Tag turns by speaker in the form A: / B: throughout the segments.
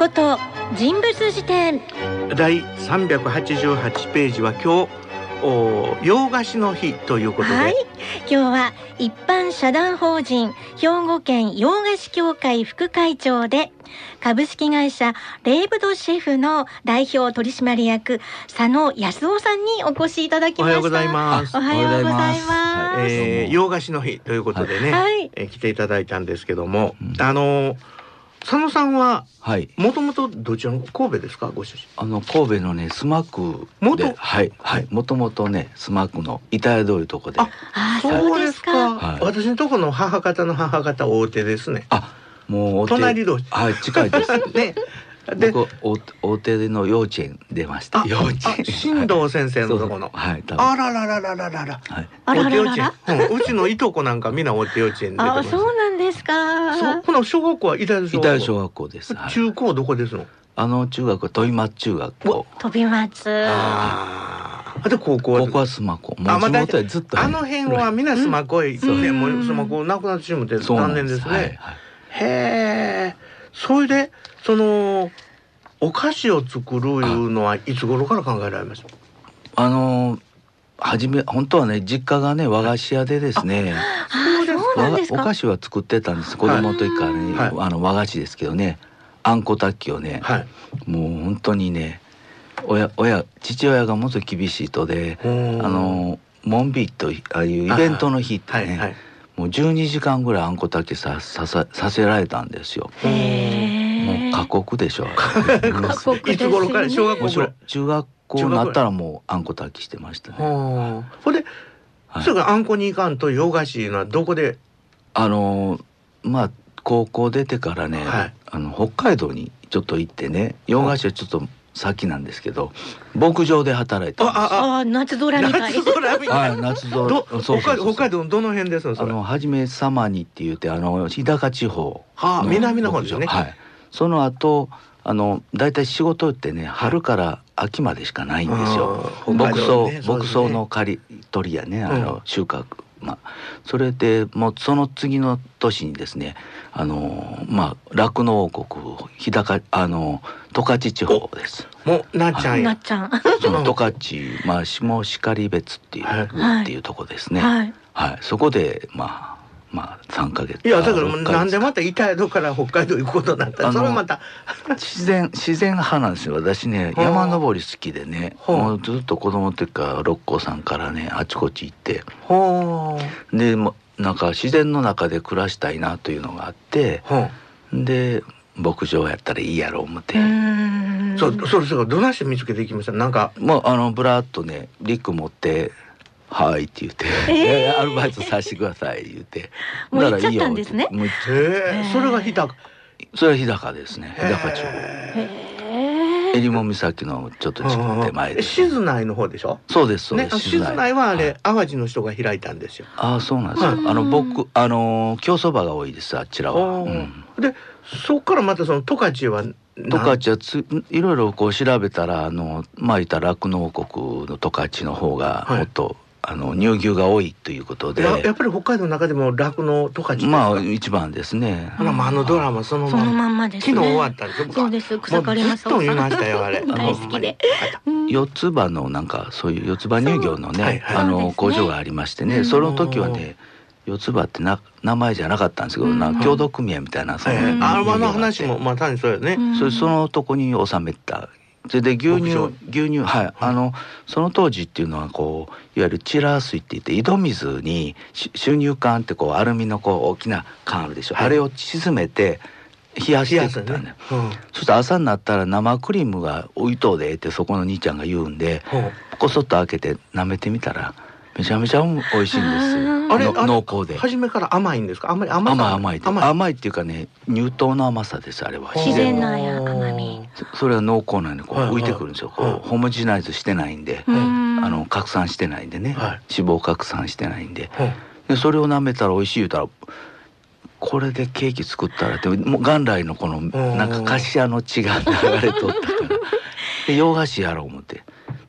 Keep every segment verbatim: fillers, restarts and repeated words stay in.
A: 誠人物辞典
B: 第さんびゃくはちじゅうはちページは今日お洋菓子の日ということで、
A: はい、今日は一般社団法人兵庫県洋菓子協会副会長で株式会社レイブドシェフの代表取締役佐野康夫さんにお越しいただきました。
B: おはようございます。
A: おはようございます、
B: はいえー、洋菓子の日ということでね、はいえー、来ていただいたんですけども、うん、あの佐野さんはもともとどちらの神戸ですか？ご出身。
C: あの神戸のね須磨区で、はいはい、もともとね須磨区の板谷通りとこで。
B: あ、あそうですか、はい、私のところの母方の母方大手ですね。
C: あ、もう
B: 隣同士。
C: はい、近いです
B: ね。
C: で僕大手の幼稚園出ました。幼稚園。
B: 新藤先生のところの。
C: はい。
B: あららららららら。
A: はい。あらららら。
B: うちのいとこなんかみんな大手幼稚園出てます。
A: あ、そうなんですか。
B: そう。この小学校は板谷小学校。
C: 板谷小学校です。
B: 中高どこですの？
C: あの中学は飛松中学校。
A: 飛松。
B: ああ。で高校は。
C: 高校は須磨校。もう地元はずっと。
B: あの辺はみんな須磨校へ。そうね。もう須磨校なくなってしまって残念ですね。へえ。それでその。お菓子を作るいうのはいつ頃から考えられました？
C: あの初め本当はね実家がね和菓子屋でですね、
A: そうですか。
C: お菓子は作ってたんです。子供の時からね、はい、あの和菓子ですけどね、あんこ炊きをね、はい、もう本当にね親親父親がもっと厳しい人で、あのモンビーとああいうイベントの日ってね、はいはいはい、もうじゅうにじかんぐらいあんこ炊きささささせられたんですよ。
A: へー
C: もう過酷でしょ。
B: いつ頃から小学校ぐらい？
C: 中学校になったらもうあんこ炊きしてましたね。
B: ほんで、はい、それからあんこに行かんと洋菓子のはどこで？
C: あのまあ高校出てからね、はい、あの北海道にちょっと行ってね、洋菓子はちょっと先なんですけど牧場で働いたんです。
A: ああ、夏空みたい。
B: 夏空みたい。
C: はい、夏空。
B: そうそうそう。北海道のどの辺ですか？
C: あのはじめさまにって言ってあの日高地方。
B: はあ、南の方ですね。
C: はい。その後あのだいたい仕事ってね春から秋までしかないんですよ。牧草、ね、牧草の刈り取りやね、あの、うん、収穫、まあそれでもうその次の年にですね、あのまあ酪農王国日高あの十勝地方です。
B: もうなっちゃんや。
A: なっちゃん。
C: その十勝まあ下然別っていう、はい、っていうとこですね。はい。はい、そこでまあ。まあさんかげつ。
B: いやだからなんでまた板谷から北海道行くことになったらそれまた
C: 自然自然派なんですよ。私ね山登り好きでね、もうずっと子供の時から六甲山からねあちこち行ってでもなんか自然の中で暮らしたいなというのがあってで牧場やったらいいやろう思って。
B: そうそれそれどないして見つけていきました？なんか
C: もうあのブラーっとねリュック持ってはいって言って、えー、アルバイトさせてください言って、
A: もう行っちゃったんですね。
B: もうえー、それが日高。
C: それは日高ですね。日高町。襟裳岬のちょっと近く手前で。
B: 静内の方でしょ？
C: そうですそうです。
B: 静内はあれ淡路の人が開いたんですよ。
C: ああそうなんですよ。あの僕あの競走馬が多いですあちらは。
B: でそっからまたその十勝は。
C: 十勝はついろいろこう調べたらあのまあいた酪農王国の十勝の方がもっと、はいあの乳牛が多いということで
B: や, やっぱり北海道の中でも酪農十勝
C: まあ一番ですね。
B: あのあのドラマそのま
A: ま, そのまんまです、ね、
B: 昨日終わったんですよ。
A: そうです草刈正雄さん
B: ずっと見ましたよあれ
A: 大好きで
C: 四つ葉のなんかそういう四つ葉乳業のね、はいはい、あの工場がありましてね、その時はね四つ葉ってな名前じゃなかったんですけど、うん、な協同組合みたいなその、
B: うん、あの話もまあ単にそうよね、
C: うん、それそのとこに収めた。それで牛乳牛乳はい、あのその当時っていうのはこういわゆるチラー水って言って井戸水に収入管ってこうアルミのこう大きな缶あるでしょ、はい、あれを沈めて冷やしていったんだよ、ねうん、そして朝になったら生クリームがおいとうでってそこの兄ちゃんが言うんで、うん、こそっと開けて舐めてみたらめちゃめちゃ美味しいんですよ。
B: あれ
C: 濃厚で
B: 初めから甘いんですか？あんまり甘
C: 甘い甘い甘い甘いっていうかね乳糖の甘さです。あれは
A: 自然なや甘み。
C: それは濃厚なんでこう浮いてくるんですよ。こうホモジナイズしてないんで、あの拡散してないんでね、はい、脂肪拡散してないんで、でそれを舐めたら美味しい言うたらこれでケーキ作ったらってもう元来のこのなんか菓子屋の血が流れとったからで洋菓子やろう思って。で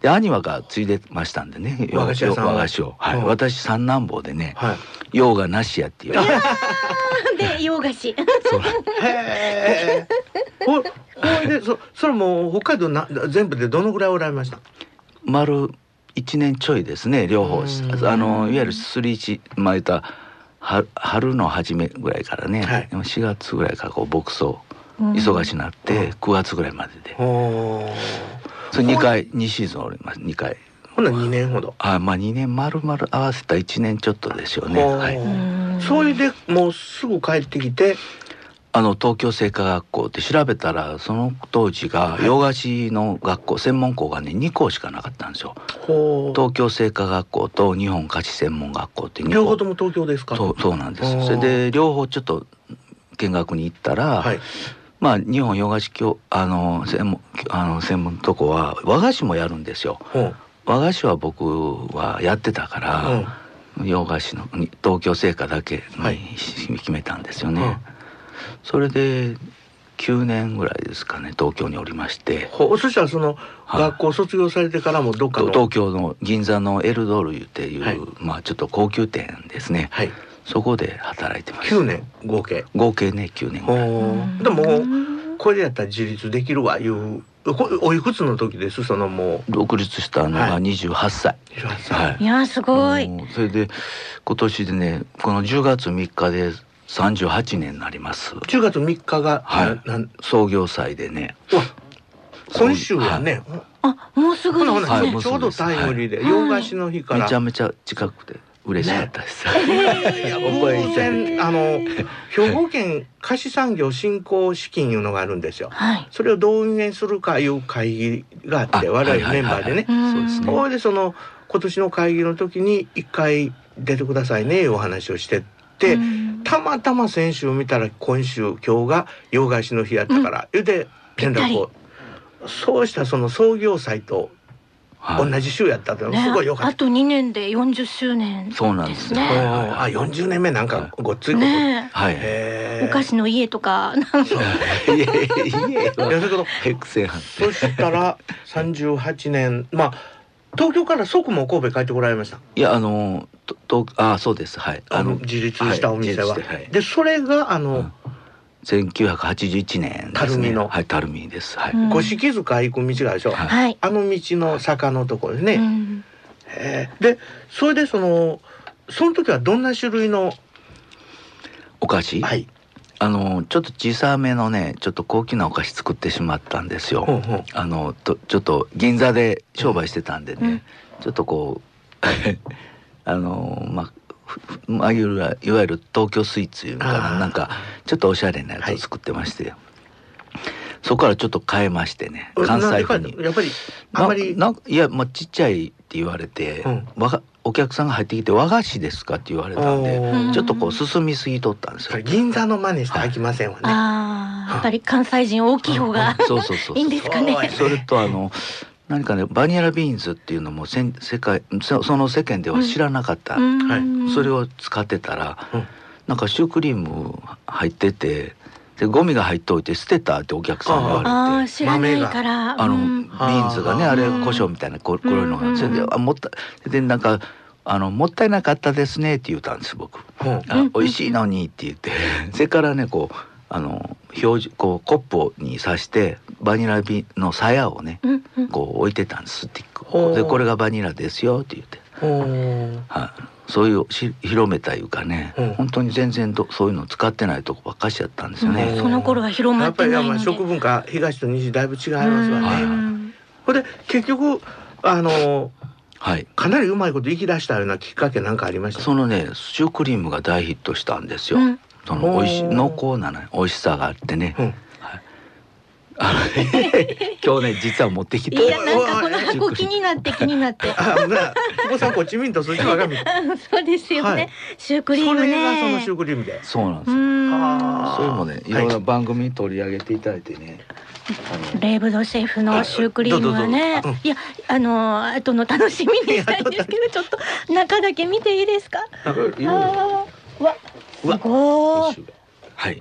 C: で兄はが継いでましたんでね、
B: 和菓子屋さんを
C: 和菓子を、はい、
B: うん
C: 私三男坊でね、
B: はい
C: 洋がなしやっていう
A: で洋菓子
C: そう
B: へえほほいでそそれも北海道な全部でどのぐらいおられました？
C: 丸いちねんちょいですね両方。
B: うん
C: あのいわゆるすり一まあ言った春春の初めぐらいからね、
B: はい
C: でもしがつぐらいからこう牧草
A: うん
C: 忙しになって
B: うん
C: くがつぐらいまでで、
B: ほ
C: それにかいにシーズンおりますにかい。
B: ほなにねんほど。
C: あまあにねん丸々合わせたいちねんちょっとですよね。
B: ほう
C: はい、
A: うん
B: それでもうすぐ帰ってきて、
C: あの東京製菓学校って調べたらその当時が洋菓子の学校専門校がねに校しかなかったんですよ。
B: ほう
C: 東京製菓学校と日本菓子専門学校ってに校。
B: 両方とも東京ですか？
C: そうそうなんです
B: おー。
C: それで両方ちょっと見学に行ったら、
B: はい
C: まあ日本洋菓子教あの専門あの専門のとこは和菓子もやるんですよ。
B: ほう
C: 和菓子は僕はやってたから、洋菓子の東京製菓だけ
B: はい
C: に決めたんですよね。
B: うん
C: それできゅうねんぐらいですかね東京におりまして、
B: ほうそしたらその
C: はい
B: 学校卒業されてからもどっかの
C: 東京の銀座のエルドールっていう、
B: はい
C: まあちょっと高級店ですね、
B: はい
C: そこで働いてます
B: きゅうねん合計。
C: 合計ねきゅうねんぐらい。
B: ほうでもこれやったら自立できるわいうこおいくつの時です？そのもう
C: 独立したのがにじゅうはっさい、
B: じゅうはっさい、
C: はい
A: いやすごい。
C: もうそれで今年でねこのじゅうがつみっかでさんじゅうはちねんになります。
B: じゅうがつみっかが、
C: はい
B: ななん
C: 創業祭でね。
B: うわ今週やね、
A: あもうすぐ
B: ほなほな、
A: ですね。
C: はいもうす
B: ちょうど
C: ぐです
B: タイムリーで、
A: はい
B: 洋菓子の日から、
C: めちゃめちゃ近くて嬉しかったです、
B: いや
C: 覚え
B: 偶
C: ちゃう
B: 然あの兵庫県菓子産業振興資金いうのがあるんですよ。
A: はい。
B: それをどう運営するかいう会議があって
C: あ
B: 我々メンバーでね、
C: はいはいはいそうですね
B: それでその今年の会議の時に一回出てくださいねいうお話をしてって、
A: うん
B: たまたま先週見たら今週今日が洋菓子の日やったから、言うて連絡をそうしたらその創業祭と
C: はい
B: 同じ週やったって
A: ね
B: すごいよかった。
A: あとにねんでよんじゅっしゅうねん
C: そうなんですよ
A: ね
B: うんあよんじゅうねんめなんかごっついこと、
A: ね
C: はい
B: へー
A: えお菓子の家とかなんか
C: いやいやいや
B: いやだけど
C: ヘクセンハン
B: そしたらさんじゅうはちねんまあ東京から即も神戸帰ってこられました。
C: いやあのととあそうですはい
B: あの自立したお店は、
C: はい自立してはい
B: でそれがあの、
C: うんせんきゅうひゃくはちじゅういちねんですね。
B: 垂水の
C: はい垂水ですはい、
A: うん
B: 五色塚行く道があるでしょ、
C: はい
A: はい。
B: あの道の坂のところですね、
A: うん
B: へーでそれでそのその時はどんな種類の
C: お菓子、
B: はい
C: あのちょっと小さめのねちょっと高級なお菓子作ってしまったんですよ、
B: ほうほう
C: あのとちょっと銀座で商売してたんでね、
A: うん
C: ちょっとこうあのまあふふまあいわゆるいわゆる東京スイーツいうのか
B: あー
C: ななんかちょっとおしゃれなやつを作ってまして、そこからちょっと変えましてね関西風に
B: なんでかやっぱりあんまり
C: なないや、まあ、ちっちゃいって言われて、
B: うん
C: わがお客さんが入ってきて和菓子ですかって言われたんで
B: おー
C: ちょっとこう進みすぎとったんですよ
B: それ。銀座の真似して飽きませんわね、
A: ああやっぱり関西人大きい方が
C: そうそうそうそう
A: いいんですかね
B: そうや。
C: それとあの何かねバニラビーンズっていうのもせん世界そその世間では知らなかった、
A: うん
C: それを使ってたら、
B: うん
C: なんかシュークリーム入っててでゴミが入っておいて捨てたってお客さんに言われて。
A: ああ知らないから
C: あの、
A: うん
C: ビーンズがね
B: あー
C: あれ胡椒みたいなこ黒いのが、
A: うん
C: それであもったでなんかあのもったいなかったですねって言ったんです僕。
B: うん
C: あ
A: うん
C: 美味しいのにって言ってそれからねこうあの表示こうコップに刺してバニラビの鞘をね
A: うんうん
C: こう置いてたんですスティック
B: ほう
C: でこれがバニラですよって言って、
B: おー
C: はい、そういうし広めたいうかね、
B: うん
C: 本当に全然どそういうの使ってないとこばっかしやったんですよね。
B: うん
A: その頃は広ま
B: やっぱり
A: ってないので
B: まあ食文化東と西だいぶ違いますわね。
A: うん
B: これで結局あの
C: はい
B: かなりうまいこと生き出したようなきっかけなんかありました。
C: そのねシュークリームが大ヒットしたんですよ、
A: うん
C: その美味しい
B: おー
C: 濃厚なね美味しさがあってね、
B: うん
C: はい、あの今日ね実は持ってきた
A: いやなんかこの箱気になって気になって
B: あな久保さんこっち見んとそっちばか見て
A: そうですよね、
B: はい
A: シュークリー
B: そ
A: ムね
B: れがそのシュークリームで。
C: そうなんですよ、
A: うん
B: あー
C: そういうのもねいろんな番組に取り上げていただいてねあの
A: レイブドシェフのシュークリームはね、
B: はいどうぞどうぞ
A: いやあの後の楽しみにしたいんですけどちょっと中だけ見ていいですか。
B: あ
C: いろいろ
A: あーわすごい。
C: はい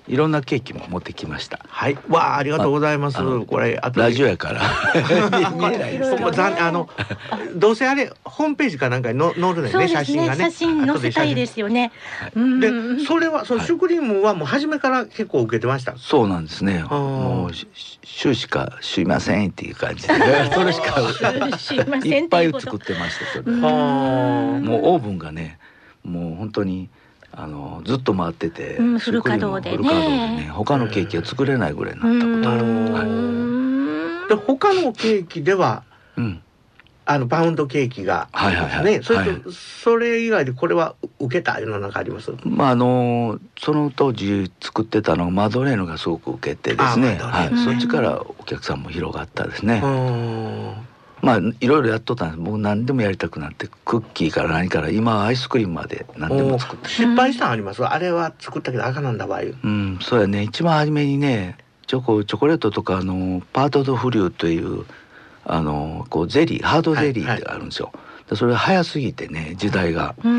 C: いろんなケーキも持ってきました。
B: はい、わあ、ありがとうございます。これ
C: あとラジオやから見えないです。
B: あのどうせあれホームページかなんかにの載るね、ね、写真がね。
A: 写真載せたいですよね。
B: で、それはそのシュークリームはもう初めから結構受けてました。
C: そうなんですね。もう週しかすいませんっていう感じで、それしかいっぱい作ってました。それ。もうオーブンがね、もう本当に。あのずっと回ってて、
A: うん、フル稼働で ね, フル稼働でね
C: 他のケーキは作れないぐらいになったことある。
B: はい、で他のケーキでは、うん、あのパウンドケーキが
C: はいはいはい、
B: ね、それと、はい、それ以外でこれは受けたいうのなんかあります？
C: まああのその当時作ってたのがマドレーヌがすごく受けてですね、はい、そっちからお客さんも広がったですね。まあいろいろやっとったんです。僕何でもやりたくなってクッキーから何から今アイスクリームまで何でも作って
B: 失敗したんあります？あれは作ったけど赤なんだわいう。
C: うん、そうやね。一番初めにねチョコチョコレートとかあのパートドフリューというあのこうゼリーハードゼリーってあるんですよ。はいはい、それが早すぎてね時代が、うん、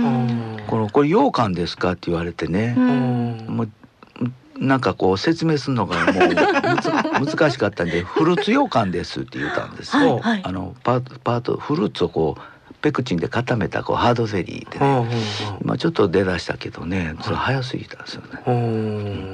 C: このこれ羊羹ですかって言われてね、うん、もうなんかこう説明するのがもう難しかったんでフルーツ羊羹ですって言ったんですよ。はい、あのパートパートフルーツをこうペクチンで固めたこうハードゼリーでね、まあちょっと出だしたけどね、それ早すぎたんですよね。うん、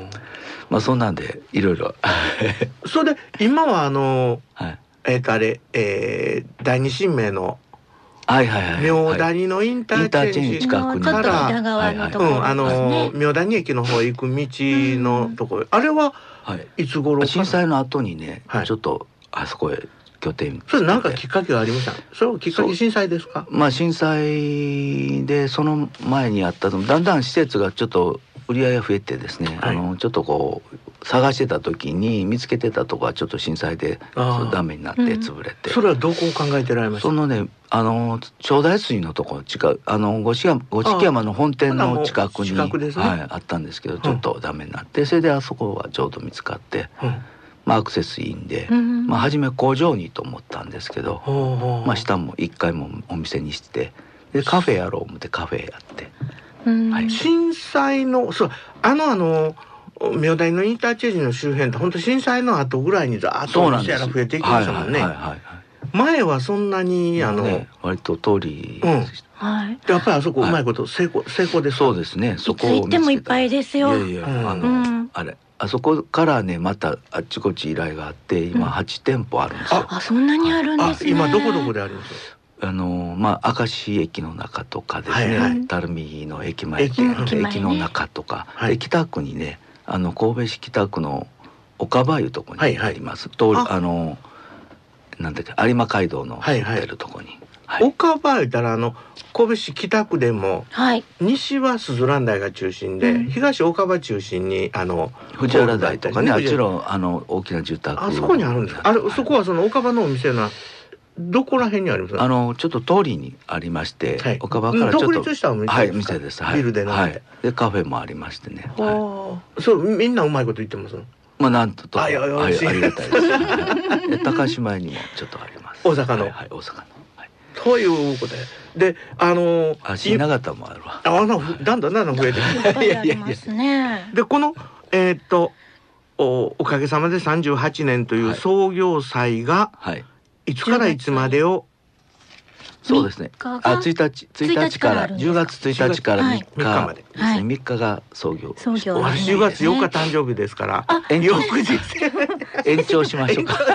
C: まあそんなんでいろいろ
B: それで今はあの、はい、えっ、ー、とあれ、えー、第二新名の
C: はいはいはい、
B: 明谷のインターチェンジ
C: 近くに
B: から
A: あ
B: の明谷駅の方へ行く道のところ、うん、あれはいつ頃か、
C: 震災の後にね、はい、ちょっとあそこへ拠点。
B: それなんかきっかけがありました？それはきっかけ震災ですか？
C: まあ震災でその前にあっただんだん施設がちょっと売り上げが増えてですね、はい、あのちょっとこう探してた時に見つけてたとこはちょっと震災でダメになって潰れて、
B: うん、それはどこを考えてられました？
C: そのねあの長大水のとこ近くあの五色山五色山の本店の近くに
B: 近くですね、
C: はい、あったんですけどちょっとダメになって、うん、それであそこはちょうど見つかって、うん、まあアクセスいいんで、うん、まあ初め工場にと思ったんですけど、うん、まあ下もいっかいもお店にしてでカフェやろう思ってカフェやって、
B: うんはい、震災のそうあのあの明大のインターチェンジの周辺って本当震災の後ぐらいにざーっとお店やら増えていきましたもんね。前はそんなにあの、
C: ね、割と通り、うん、
A: はい、
B: やっぱりあそこうまいこと成功、はい、成功です。
C: そうですね。そこを
A: 行ってもいっぱいですよ。
C: いやいや、うん、あの、うん、あれあそこからねまたあっちこっち依頼があって今はち店舗あるんですよ。
A: あ、そんなにあるんですね。
B: 今どこどこであります？
C: あのまあ明石駅の中とかですね、はいはい、垂水の駅前駅、駅の中とか、はい、で北区にねあの神戸市北区の岡場いうとこにあります。はいはい、あのなんだっけ有馬街道の出るとこに。はい
B: はい、岡場言ったらあの神戸市北区でも、はい、西はすずらん台が中心で、うん、東岡場中心にあの
C: 藤原台とかねあちらあの大きな住宅
B: あそこにあるんですか？あれ、はい、そこはその岡場のお店のどこら辺にありますか？
C: あのちょっと通りにありまして、はい、岡場からちょっと、
B: うん、独立したお店ですか？はい、
C: 店です、はい、
B: ビルでなくて、
C: はい、でカフェもありましてね、
B: はい、そうみんなうまいこと言ってます。
C: まあなんとと
B: あ、いやいや、
C: ありがたいですで高島屋にもちょっとあります。
B: 大阪の、
C: はいはい、大阪の、はい、
B: ということでであのー、
C: あ新長田もあるわ。
B: あのだんだんだんだん増えて
A: くるいやいやいや
B: でこのえー、っと お, おかげさまでさんじゅうはちねんという創業祭が、はい、いつからいつまでを
C: そうですね。あ、ついたちついたちからじゅうがつついたちからみっかまでですね。みっかが創業。
A: 創業。
B: じゅうがつよっか誕生日ですから。翌日
C: 延長しましょうか。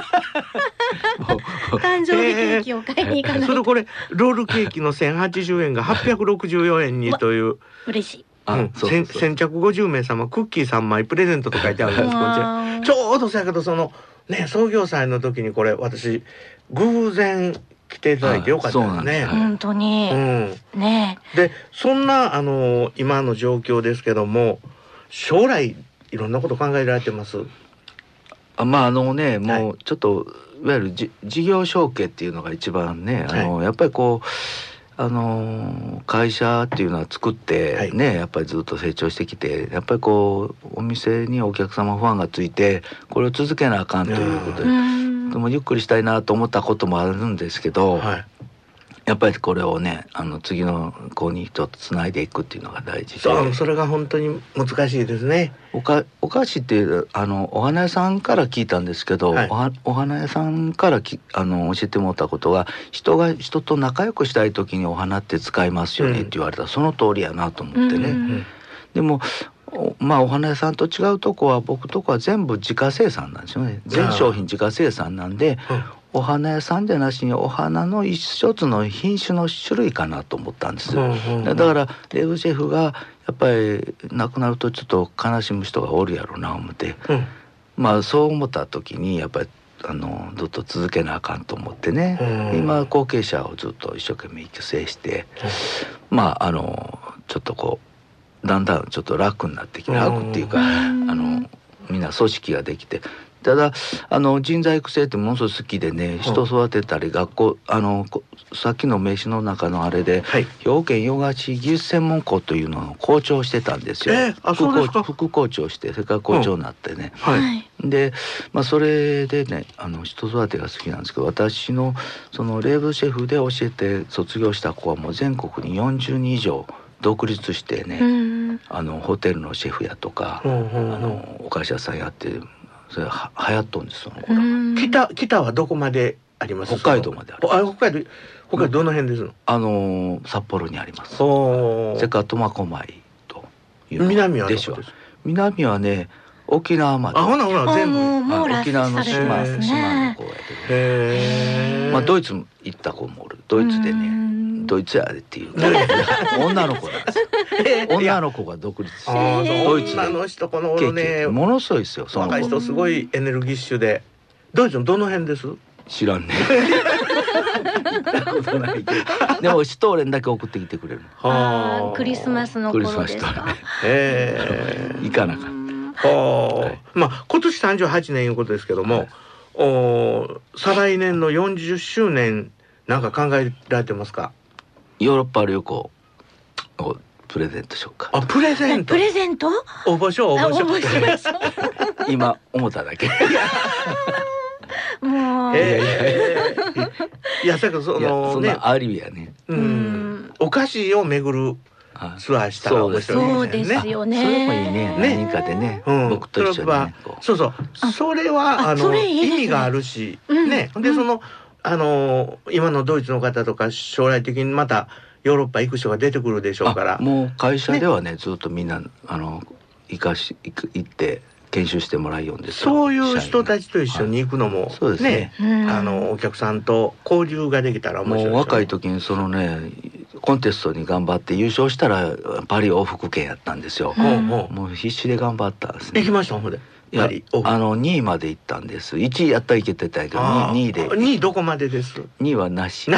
A: 誕生日ケーキを買いに行かない。
B: それこれロールケーキのせんはちじゅうえんがはっぴゃくろくじゅうよんえんにという。
A: 嬉しい。
B: うん、先着ごじゅうめいさまクッキーさんまいプレゼントと書いてあるんです。こちらちょうどそやけどそのね創業祭の時にこれ私偶然来ていただいてよかったですね。
A: 本当に、うん、ね
B: でそんなあの今の状況ですけども将来いろんなこと考えられてます？
C: あまああのねもうちょっと、はい、いわゆるじ事業承継っていうのが一番ねあの、はい、やっぱりこうあの会社っていうのは作ってね、はい、やっぱりずっと成長してきてやっぱりこうお店にお客様ファンがついてこれを続けなあかんということで。でもゆっくりしたいなと思ったこともあるんですけど、はい、 やっぱりこれをねあの次の子にちょっとつないでいくっていうのが大事で、
B: そうそれが本当に難しいですね。
C: おかお菓子ってあのお花屋さんから聞いたんですけど、はい、お, はお花屋さんからきあの教えてもらったことが、人が人と仲良くしたい時にお花って使いますよねって言われたら、うん、その通りやなと思ってね、うん、でもまあお花屋さんと違うとこは、僕とこは全部自家生産なんですよね。全商品自家生産なんで、うん、お花屋さんじゃなしにお花の一つの品種の種類かなと思ったんですよ、うんうんうん、だからレブシェフがやっぱり亡くなるとちょっと悲しむ人がおるやろうな思って、うん、まあそう思った時にやっぱりあのずっと続けなあかんと思ってね、うん、今後継者をずっと一生懸命育成して、うん、まああのちょっとこうだんだんちょっと楽になってきて、楽っていうか、うん、あのみんな組織ができて、ただあの人材育成ってものすごい好きでね、人育てたり学校、あのさっきの名刺の中のあれで、はい、兵庫県洋菓子技術専門校というのを校長してたんですよ、
B: えー、あそうですか。
C: 副校長して、それから校長になってね、
B: うんはい、
C: で、まあ、それでねあの人育てが好きなんですけど、私のそのレーブシェフで教えて卒業した子はもう全国によんじゅうにん以上独立してね、うん、あのホテルのシェフやとか、うんうんうん、あのお菓子屋さんやってそれは流行っとんですよ。
B: 北北はどこまであります？
C: 北海道まであります。
B: あ、北海道、北海道どの辺ですの？
C: あの札幌にあります。それから苫小牧という
B: 南はどこ
C: です？南はね沖縄まで。
B: あ、ほなほな全部
A: もう
C: 沖縄の島、
A: ね、
C: 島の子やけど、ね、まあドイツ行った子もおる。ドイツでね。ドイツやでっていう女の子なんですよ。女の子が独立してドイツで
B: 女の人この頃ね
C: ものすごいですよ。その
B: 若い人すごいエネルギッシュで。ドイツのどの辺です？
C: 知らんね行ったことないけど、でもシュトーレンだけ送ってきてくれる。
A: はあ、クリスマスの頃ですか。
C: へえ行かなかった。
B: はあ、まあ今年さんじゅうはちねんいうことですけども、はい、お再来年のよんじゅっしゅうねんなんか考えられてますか？
C: ヨーロッパ旅行をプレゼントしようか。
B: あ、プレゼント。
A: プレゼント？
B: 応募しよう、応募しよ
C: う。今思っただけ。
A: もう。
B: えー、いや、さっきその
C: そんなありやね。
B: うん。お菓子を巡るツアーしたら面白
A: いですね。そうですよね。
C: それもいいね。何かでね。僕と一緒にね。
B: そうそう。それはあの意味があるし、ね。でその。あの今のドイツの方とか将来的にまたヨーロッパ行く人が出てくるでしょうから、
C: もう会社では ね, ねずっとみんなあの行かし行く行って研修してもらいようんですよ。
B: そういう人たちと一緒に行くのも、はい、
C: そうですね、
B: あのお客さんと交流ができたら面白いですよね。
C: もう若い時にそのねコンテストに頑張って優勝したらパリ往復券やったんですよ、うん、もう必死で頑張ったんですね。
B: 行きましたほんで。
C: いやあのにいまで行ったんです。いちいやったらいけてたけどにいで。
B: にいどこまでです？
C: にいはなし。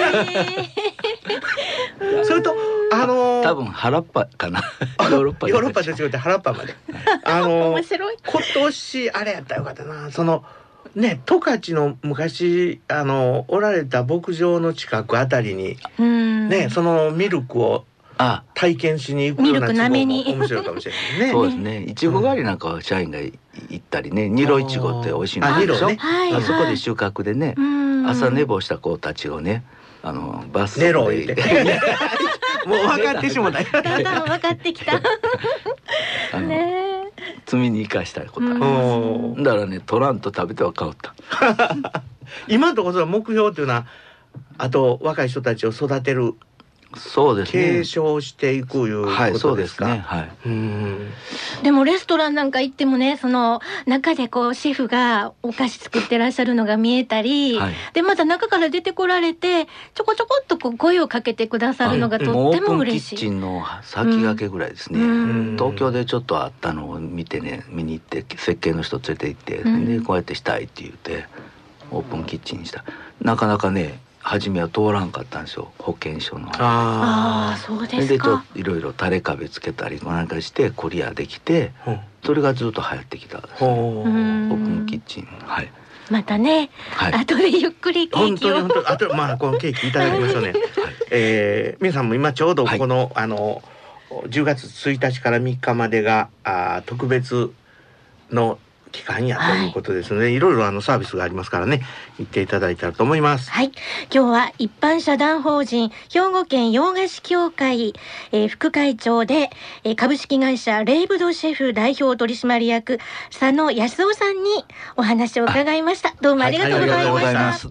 B: それとあのー、
C: 多分原っぱかな。ヨーロッパ
B: ヨーロッパで違って原っぱまで。あのー、面白い。今年あれやったらよかったな。そのね十勝の昔あのおられた牧場の近くあたりにねそのミルクをあ体験しに行くような地方も面白いかもしれないね。
C: そうですね。いちご狩りなんかは社員が行ったりね、ニロいちごって美味しいんでしょ。あ、ね、あそこで収穫でね、朝寝坊した子たちをね、あのバス
B: ネロを入れて、もう分かってしもた。
A: だんだん分かってきた。
C: ね、積みに生かしたいことあります。だからね、取らんと食べては変わった。
B: 今のところ目標っていうのは、あと若い人たちを育てる。
C: そうですね。
B: 継承していくいうことですか。
C: はい、そうですね。はい。うん。
A: でもレストランなんか行ってもね、その中でこうシェフがお菓子作ってらっしゃるのが見えたり、はい、でまた中から出てこられてちょこちょこっとこう声をかけてくださるのがとっても嬉しい。
C: オープンキッチンの先駆けぐらいですね。うん、東京でちょっとあったのを見てね、見に行って設計の人連れて行って、うん、でこうやってしたいって言ってオープンキッチンにした。なかなかね。初めは通らんかったんですよ、保険証の。
A: ああ、そうですか。
C: でちょっといろいろタレ壁つけたりなんかしてクリアできて、うん、それがずっと流行ってきたんですね。オープンキッチン。はい。
A: またね、はい、後でゆっくりケーキを。
B: 本当に本当に。あとまあこのケーキいただきましょうね。はい、えー、皆さんも今ちょうどこの、はい、あのじゅうがつついたちからみっかまでがあ特別の期間やということですので、はい、いろいろあのサービスがありますからね、行っていただいたらと思います。
A: はい、今日は一般社団法人兵庫県洋菓子協会、えー、副会長で、えー、株式会社レイブドシェフ代表取締役佐野康夫さんにお話を伺いました。どうもありがとうございました。